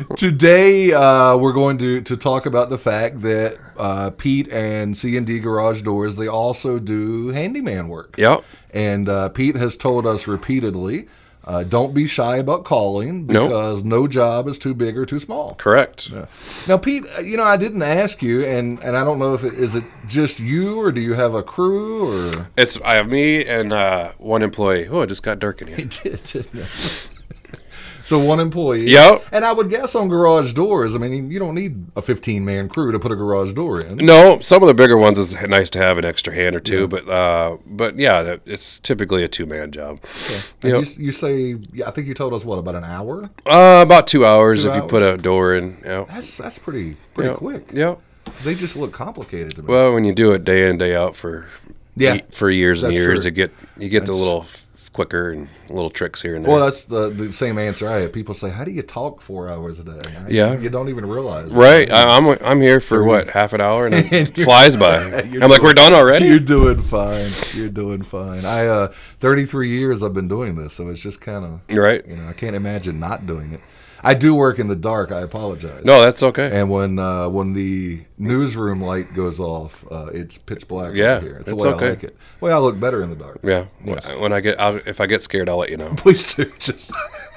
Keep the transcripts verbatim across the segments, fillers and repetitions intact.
Today, uh, we're going to, to talk about the fact that uh, Pete and C and D Garage Doors, they also do handyman work. Yep. And uh, Pete has told us repeatedly, uh, don't be shy about calling because nope. no job is too big or too small. Correct. Yeah. Now, Pete, you know, I didn't ask you, and, and I don't know if it is it just you or do you have a crew or? It's I have me and uh, one employee. Oh, it just got dark in here. It did, didn't it? So one employee. Yep. And I would guess on garage doors, I mean, you don't need a fifteen-man crew to put a garage door in. No, some of the bigger ones is nice to have an extra hand or two, yeah. but uh, but yeah, it's typically a two-man job. Okay. You, you, you say, yeah, I think you told us, what, about an hour? Uh, about two hours two if hours? you put a door in. Yep. That's that's pretty pretty yep. quick. Yep. They just look complicated to me. Well, when you do it day in, day out for yeah. for years and that's years, true. you get you get that's, the little quicker and little tricks here and there. Well, that's the, the same answer I have. People say, how do you talk four hours a day? I, yeah. You don't even realize. Right. I, I'm I'm here for, what, half an hour, and it flies by. I'm doing, like, we're done already? You're doing fine. You're doing fine. I, uh, thirty-three years I've been doing this, so it's just kind of, right. You know, I can't imagine not doing it. I do work in the dark. I apologize. No, that's okay. And when uh, when the newsroom light goes off, uh, it's pitch black yeah, right here. It's, it's the way okay. I like it. Well, I look better in the dark. Yeah. Yes. When I get, I'll, if I get scared, I'll let you know. Please do. Just,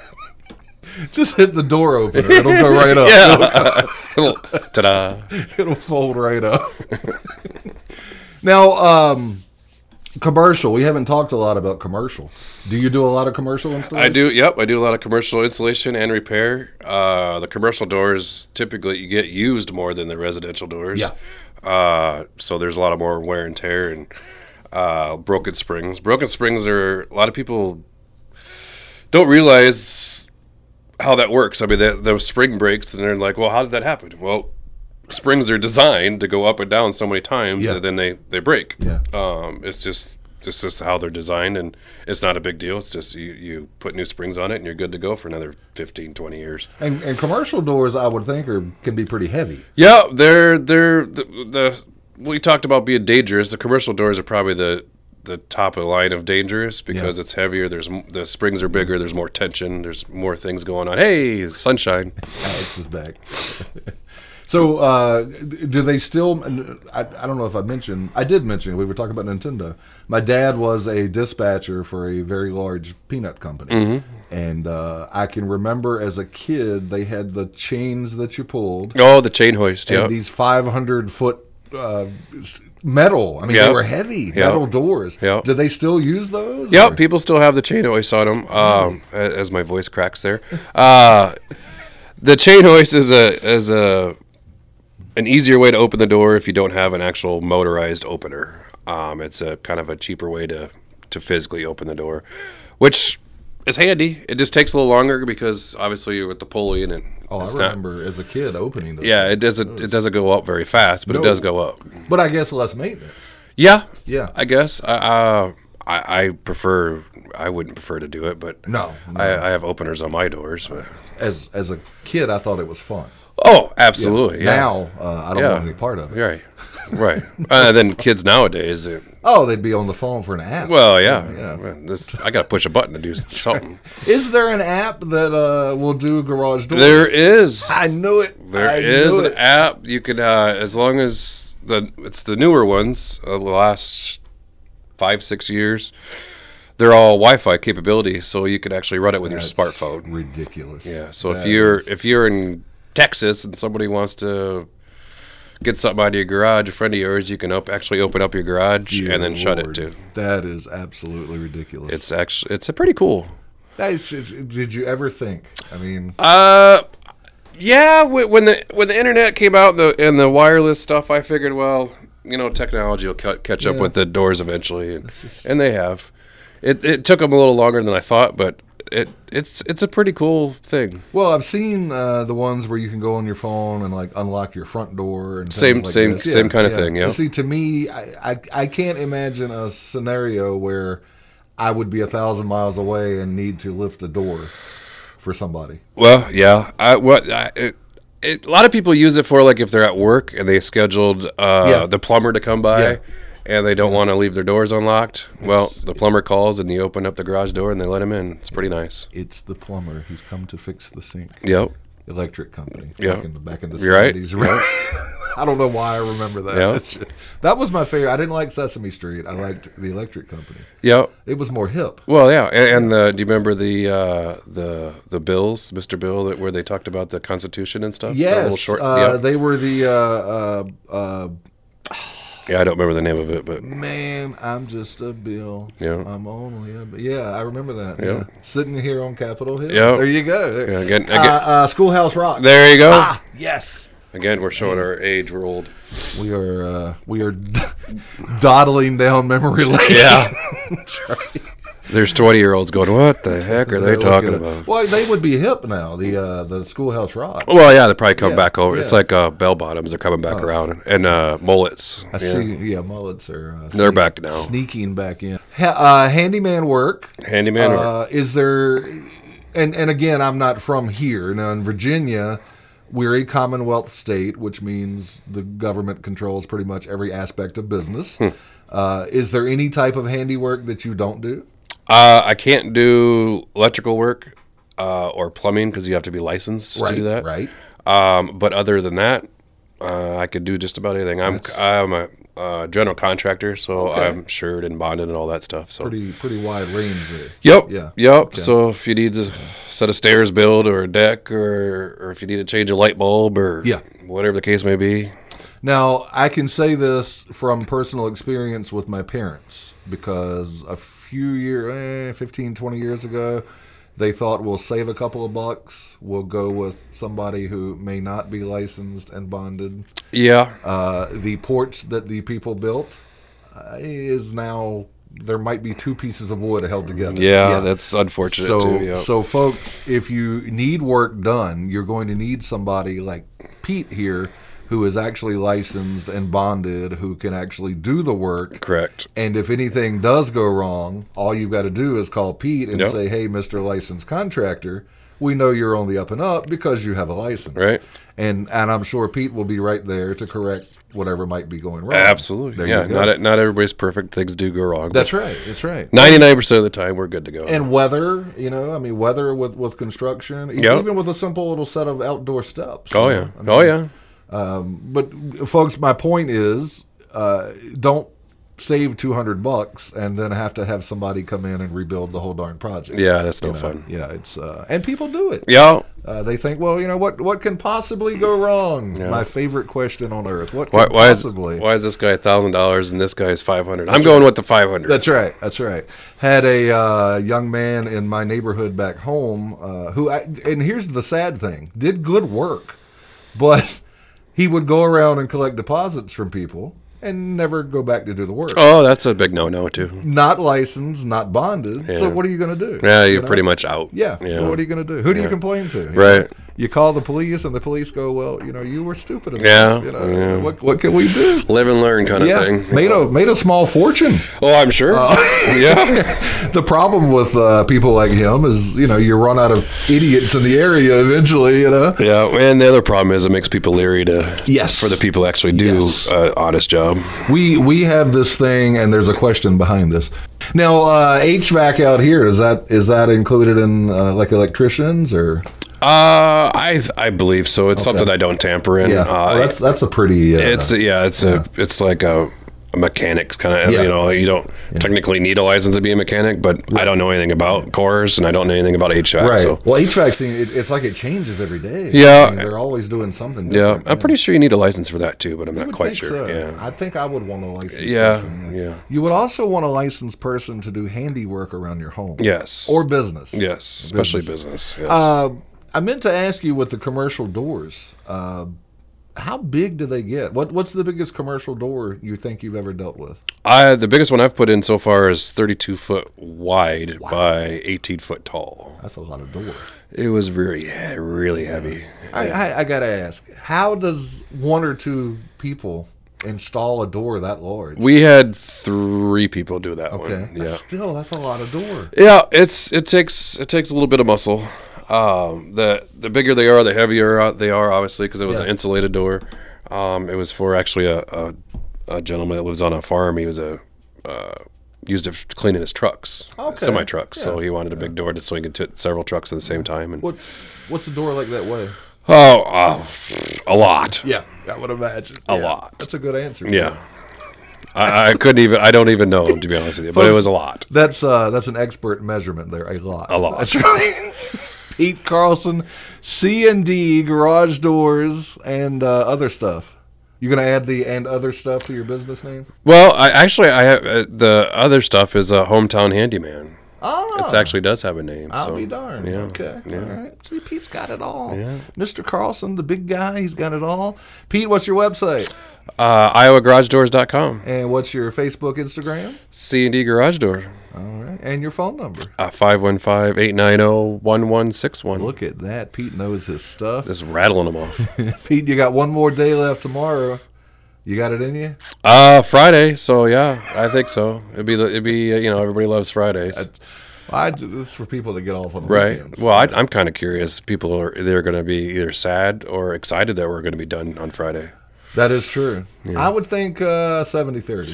just hit the door opener. It'll go right up. Yeah. It'll, ta-da. It'll fold right up. Now, um, commercial. We haven't talked a lot about commercial. Do you do a lot of commercial installation? I do. Yep, I do a lot of commercial installation and repair. Uh, the commercial doors typically you get used more than the residential doors. Yeah. Uh, so there's a lot of more wear and tear and uh, broken springs. Broken springs are a lot of people don't realize how that works. I mean, the, the spring breaks and they're like, well, how did that happen? Well, springs are designed to go up and down so many times yeah. and then they, they break. Yeah. Um, it's just it's just how they're designed, and it's not a big deal. It's just you, you put new springs on it and you're good to go for another fifteen, twenty years. And, and commercial doors, I would think, are can be pretty heavy. Yeah, they're they're the, the we talked about being dangerous. The commercial doors are probably the the top of the line of dangerous because yeah. it's heavier. There's the springs are bigger. There's more tension. There's more things going on. Hey, sunshine! Alex is back. So, uh, do they still? I, I don't know if I mentioned. I did mention. We were talking about Nintendo. My dad was a dispatcher for a very large peanut company, mm-hmm. and uh, I can remember as a kid they had the chains that you pulled. Oh, the chain hoist. Yeah. These five hundred foot uh, metal. I mean, yep. they were heavy yep. metal doors. Yep. Do they still use those? Yep. Or? People still have the chain hoist on them. Um, as my voice cracks there, uh, the chain hoist is a is a an easier way to open the door if you don't have an actual motorized opener. Um, it's a kind of a cheaper way to, to physically open the door, which is handy. It just takes a little longer because obviously you're with the pulley and it. Oh, I remember not, as a kid opening those. Yeah, it doesn't. It doesn't go up very fast, but no, it does go up. But I guess less maintenance. Yeah, yeah. I guess. I, uh, I I prefer. I wouldn't prefer to do it, but no, no. I, I have openers on my doors. But. As as a kid, I thought it was fun. Oh, absolutely. Yeah. Yeah. Now, uh, I don't yeah. want any part of it. Right, right. And uh, then kids nowadays. It, oh, they'd be on the phone for an app. Well, yeah. yeah. Man, this, I got to push a button to do something. Is there an app that uh, will do garage doors? There is. I knew it. There I is knew an it. app. You can, uh, as long as the it's the newer ones, uh, the last five, six years, they're all Wi-Fi capability, so you can actually run it with That's your smartphone. Ridiculous. Yeah. So that if you're is... if you're in Texas and somebody wants to get something out of your garage, a friend of yours, you can op- actually open up your garage Dear and then Lord. shut it too. That is absolutely ridiculous. It's actually it's a pretty cool. That is, did you ever think? I mean, uh, yeah. When the when the internet came out and the and the wireless stuff, I figured, well, you know, technology will ca- catch up Yeah. with the doors eventually, and, and they have. It it took them a little longer than I thought, but it it's it's a pretty cool thing. well, I've seen uh, the ones where you can go on your phone and like unlock your front door and Same- things like same- this. same kind of thing, yeah. And see, to me, I, I I can't imagine a scenario where I would be a thousand miles away and need to lift a door for somebody. Well, yeah. I what I, it, it, a lot of people use it for like if they're at work and they scheduled uh, Yeah. the plumber to come by. Yeah. And they don't want to leave their doors unlocked. Well, the plumber calls and you open up the garage door and they let him in. It's pretty nice. It's the plumber. He's come to fix the sink. Yep. Electric Company. Yeah. Back in the, back in the You're right. seventies. Right. I don't know why I remember that. Yeah. That was my favorite. I didn't like Sesame Street. I liked the Electric Company. Yeah. It was more hip. Well, yeah, and, and the, do you remember the uh, the the bills, Mister Bill, that where they talked about the Constitution and stuff? That Yes. little short, uh, yeah. They were the, uh, uh, uh, yeah, I don't remember the name of it, but man, I'm just a bill. Yeah. I'm only a bill. Yeah, I remember that. Yeah. Yeah. Sitting here on Capitol Hill. Yeah. There you go. Yeah, again- uh, again- uh, Schoolhouse Rock. there you go. Ah, yes. Again, we're showing our age. We're old. We are uh, we are dawdling down memory lane. Yeah. That's right. There's twenty year olds going, what the heck are they talking about? Well, they would be hip now. The uh, the Schoolhouse Rock. Well, yeah, they probably come Yeah, back over. yeah. It's like uh, bell bottoms. They're coming back around, and uh, mullets. I yeah. see. Yeah, mullets are. Uh, They're sneak- back now. Sneaking back in. Ha- uh, handyman work. Handyman. work. Uh, is there? And and again, I'm not from here. Now in Virginia, we're a Commonwealth state, which means the government controls pretty much every aspect of business. Hmm. Uh, is there any type of handiwork that you don't do? Uh, I can't do electrical work uh, or plumbing because you have to be licensed Right. to do that. Right. Um, but other than that, uh, I could do just about anything. I'm That's- I'm a uh, general contractor, so Okay. I'm insured and bonded and all that stuff. So Pretty pretty wide range there. Yep. Yeah. Yep. Okay. So if you need a set of stairs built or a deck, or or if you need to change a light bulb, or Yeah. whatever the case may be. Now, I can say this from personal experience with my parents because a few years, eh, fifteen, twenty years ago, they thought we'll save a couple of bucks. We'll go with somebody who may not be licensed and bonded. Yeah. Uh, the porch that the people built uh, is now, there might be two pieces of wood held together. Yeah, that's unfortunate So, too. Yeah. so folks, if you need work done, you're going to need somebody like Pete here, who is actually licensed and bonded, who can actually do the work. Correct. And if anything does go wrong, all you've got to do is call Pete and Yep. say, "Hey, Mister Licensed Contractor, we know you're on the up and up because you have a license." Right. And and I'm sure Pete will be right there to correct whatever might be going wrong. Absolutely. There Yeah. you go. Not not everybody's perfect. Things do go wrong. That's right. That's right. Ninety-nine percent of the time, we're good to go. And weather, you know, I mean, weather with, with construction, e- Yep. even with a simple little set of outdoor steps. oh you yeah. know, I mean, oh yeah. But folks, my point is, uh, don't save two hundred bucks and then have to have somebody come in and rebuild the whole darn project. Yeah, that's no You know, fun. Yeah, it's uh, and people do it. Yeah. Uh, they think, well, you know, what what can possibly go wrong? My favorite question on earth: what can Why, why is possibly? why is this guy a thousand dollars and this guy's five hundred? I'm going with the five hundred. That's right. That's right. Had a uh, young man in my neighborhood back home uh, who, I, and here's the sad thing, did good work, but he would go around and collect deposits from people and never go back to do the work. Oh, that's a big no-no too. Not licensed, not bonded. So Yeah. what are you going to do? Yeah, you're You know? pretty much out. Yeah. Yeah. Well, what are you going to do? Who do you complain to? You Right. know? You call the police, and the police go, "Well, you know, you were stupid enough. Yeah, You know, yeah. what what can we do?" Live and learn kind of Yeah, thing. made a made a small fortune. Oh, I'm sure. yeah. The problem with uh, people like him is, you know, you run out of idiots in the area eventually, you know. Yeah, and the other problem is it makes people leery to Yes. for the people who actually do Yes. an honest job. We we have this thing, and there's a question behind this. Now, uh, H V A C out here, is that is that included in uh, like electricians or? Uh, I I believe so. It's something I don't tamper in. Yeah, Uh, well, that's that's a pretty. Uh, it's yeah, it's a it's like a, a mechanic kind of. Yeah. You know, you don't technically need a license to be a mechanic, but I don't know anything about cores and I don't know anything about H V A C. right. So. Well, H V A C, thing, it, it's like it changes every day. Yeah. I mean, they're always doing something. Yeah, Different. I'm pretty sure you need a license for that too, but I'm I not would quite think sure. so. Yeah. I think I would want a licensed Yeah, person. yeah. You would also want a licensed person to do handiwork around your home. Yes. Or business. Yes, especially business. Yes. Uh, I meant to ask you with the commercial doors. Uh, how big do they get? What What's the biggest commercial door you think you've ever dealt with? I the biggest one I've put in so far is thirty-two foot wide by eighteen foot tall. That's a lot of door. It was very yeah, really heavy. I, I, I got to ask, how does one or two people install a door that large? We had three people do that Okay. one. Yeah. That's Still, that's a lot of door. Yeah, it's it takes it takes a little bit of muscle. Um, the the bigger they are, the heavier they are, obviously, because it was Yeah. an insulated door. Um, it was for actually a, a, a gentleman that lives on a farm. He was a uh, used it for cleaning his trucks, Okay. semi trucks. So Yeah. he wanted a big door so he could fit several trucks at the same time. And What What's a door like that way? Oh, uh, a lot. Yeah, I would imagine. A Yeah, lot. That's a good answer. Yeah. I, I couldn't even, I don't even know, to be honest with you, but it was a lot. That's uh, that's an expert measurement there. A lot. A lot. That's right. Pete Carlson, C and D Garage Doors, and uh, other stuff. You gonna add the and other stuff to your business name? Well, I actually, I have uh, the other stuff is a hometown handyman. Oh, It actually does have a name. I'll so, be darned. Yeah, Okay. yeah. All right. See, Pete's got it all. Yeah. Mister Carlson, the big guy, he's got it all. Pete, what's your website? Uh, Iowa Garage Doors dot com. And what's your Facebook, Instagram? C and D Garage Door. All right. And your phone number. Uh, five one five, eight nine zero, one one six one. Look at that. Pete knows his stuff. Just rattling them off. Pete, you got one more day left tomorrow. You got it in you? Uh, Friday, so yeah, I think so. It'd be, the- it'd be, uh, you know, everybody loves Fridays. I, it's for people that get off on the Right. weekends. Well, I, I'm kind of curious. People are they're going to be either sad or excited that we're going to be done on Friday. That is true. I would think uh, seventy thirty.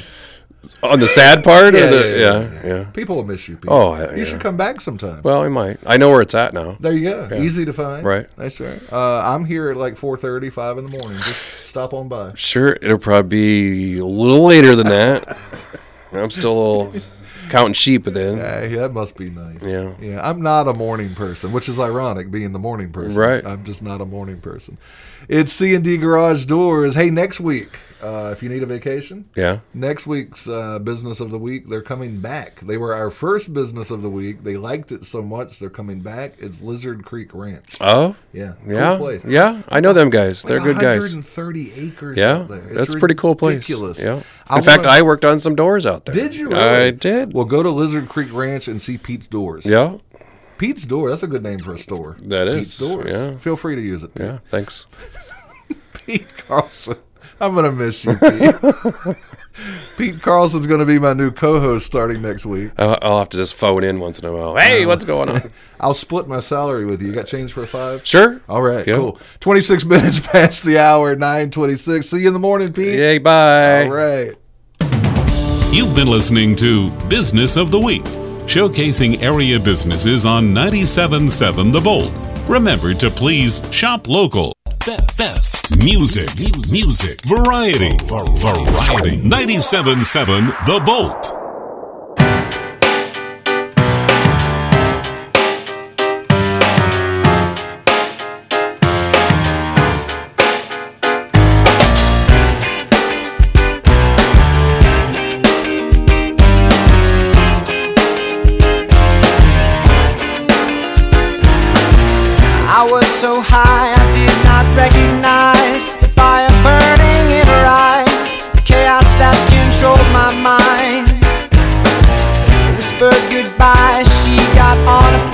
On the sad part, Yeah, or the, yeah, yeah, yeah, yeah, People will miss you, Pete. Oh, yeah, You yeah. should come back sometime. Well, we might. I know where it's at now. There you go. Easy to find. Right. That's right. Uh, I'm here at like four thirty, five in the morning. Just stop on by. Sure, it'll probably be a little later than that. I'm still counting sheep then. Hey, that must be nice. Yeah. Yeah. I'm not a morning person, which is ironic, being the morning person. Right. I'm just not a morning person. It's C and D Garage Doors. Hey, next week, uh, if you need a vacation, Yeah. next week's uh, business of the week, they're coming back. They were our first business of the week. They liked it so much, they're coming back. It's Lizard Creek Ranch. Oh. Yeah. Yeah. Cool place. Yeah. I know them guys. They're Like good guys. one hundred thirty acres Yeah. out there. It's That's a pretty cool place. ridiculous. Yeah. In I fact, wanna- I worked on some doors out there. Did you really? I did. Well, go to Lizard Creek Ranch and see Pete's Doors. Yeah. Pete's Door. That's a good name for a store. That is, Pete's Doors. yeah. Feel free to use it. Pete. Yeah. Thanks. Pete Carlson. I'm gonna miss you, Pete. Pete Carlson's gonna be my new co-host starting next week. I'll, I'll have to just phone in once in a while. Hey, what's going on? I'll split my salary with you. You got change for a five? Sure. All right, Yeah. cool. twenty-six minutes past the hour, nine twenty-six. See you in the morning, Pete. Yay, bye. All right. You've been listening to Business of the Week, showcasing area businesses on ninety-seven point seven The Bolt. Remember to please shop local. Best, best music, music, variety, variety. ninety-seven point seven The Bolt. I was so high I did not recognize the fire burning in her eyes, the chaos that controlled my mind. Whispered goodbye, she got on a